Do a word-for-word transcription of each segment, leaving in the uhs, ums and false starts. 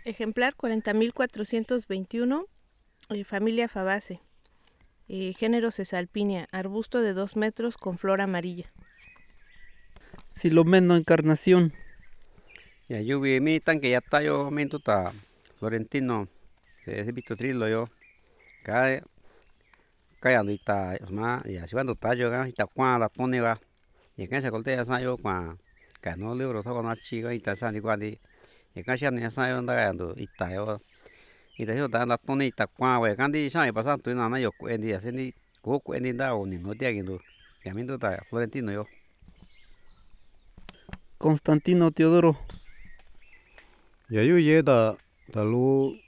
Ejemplar cuarenta mil cuatrocientos veintiuno, eh, familia Fabaceae, eh, género Cesalpinia, arbusto de dos metros con flor amarilla. Filomeno Encarnación. Ya yuvi mi tanque ya está yo minto ta Florentino se se visto trilo yo ka kaya no ita ma ya si cuando ta yo ga ita kwa la pone va y que se colte ya sa yo kwa ka no libro so na chi ga ita sa ni kwa di y que se ne sa yo nda ga ndo ita yo ita yo ta la pone ita kwa we kan di sa y pasa tu na na yo kuen di ase ni ko kuen di da o ni no dia gindu ya minto ta Florentino yo. Constantino Teodoro. Ya yu ye ta ta lu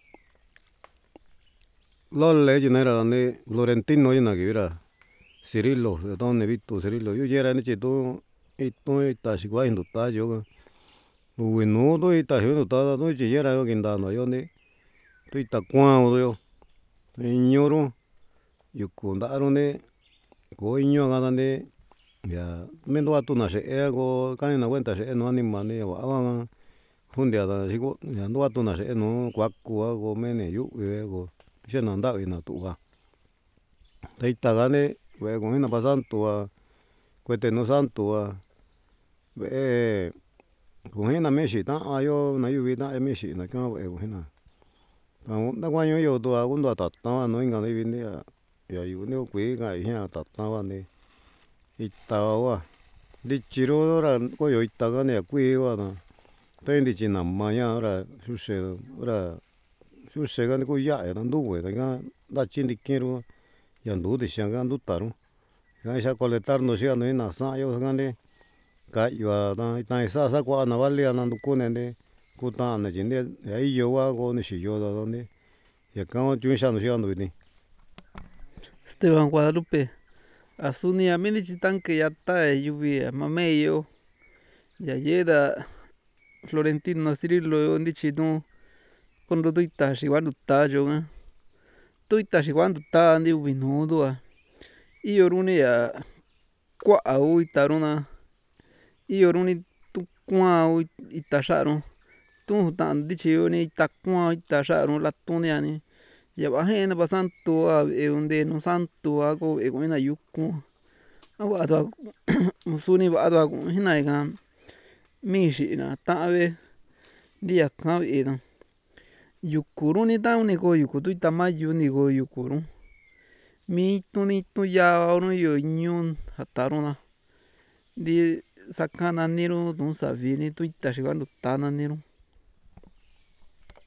lo le ji ne ra ne Florentino yi na ki ra Cirilo de don ne visto Cirilo yu ye ra ni chi tu i tu ta si kwa hindu ta yo ga u no do i ta yo ta do chi ye ra yo kin da no yo ne tu ta kwa o yo ño ro yu ku nda ro ne ko ño ga da ne ya me ndo atu na she e go ka ni na cuenta she no anima ne wa wa jundia da si go ya ndo atu na she no kwa ku a go me ne yu e go she na nda i na tu ga ta ita ga ne we go ina pa santo a cuete no santo a ve go ina me shi ta a yo na yu vi ta e me shi na ka we go ina ta na kwa yo yo to a go ndo ta ta no inga ne vi ne ya yu ne ku ga i ha ta ta wa ne ita wa di chi ro ra ko yo ita ga ne ku wa na ta ndi chi na ma ya ra su se ra su se ga ne ko ya e na ndu we ga da chi ndi ki ro ya ndu de sha ga ndu ta ro ga sha colectar no sia no na sa yo ga ne ka yo da ta sa sa kwa na va le na ndu ku ne ne ku ta na ji ne ya i yo wa go ne shi yo da ne ya ka wa chu sha no sia ndu ni. Esteban Guadalupe. Asuni a mini chi tanque ya ta e yuvi a mameyo. Ya yeda Florentino Cirilo yo ndi chi no kondo tu ita shi wa ndu ta yo ga tu ita shi wa ndu ta ndi uvi no do a iyo ru ni ya kwa u ita ro na iyo ru ni tu kwa u ita sha ro tu ta ndi chi yo ni ita kwa ita sha ro la tu ni a ni ya ba je na pa santo a e unde no santo a ko e ko na yu ku a wa ta suni ba ta ku ji na ga mi shi na ta be ndi ya ka e na yu ku ru ni ta ni ko yu ku tu ita ma yu ni go yu ku ru mi tu ni tu ya ro yo ñu ja ta ro na ndi sa ka na ni ro nu sa vi ni tu ita shi wa ndu ta na ni ro.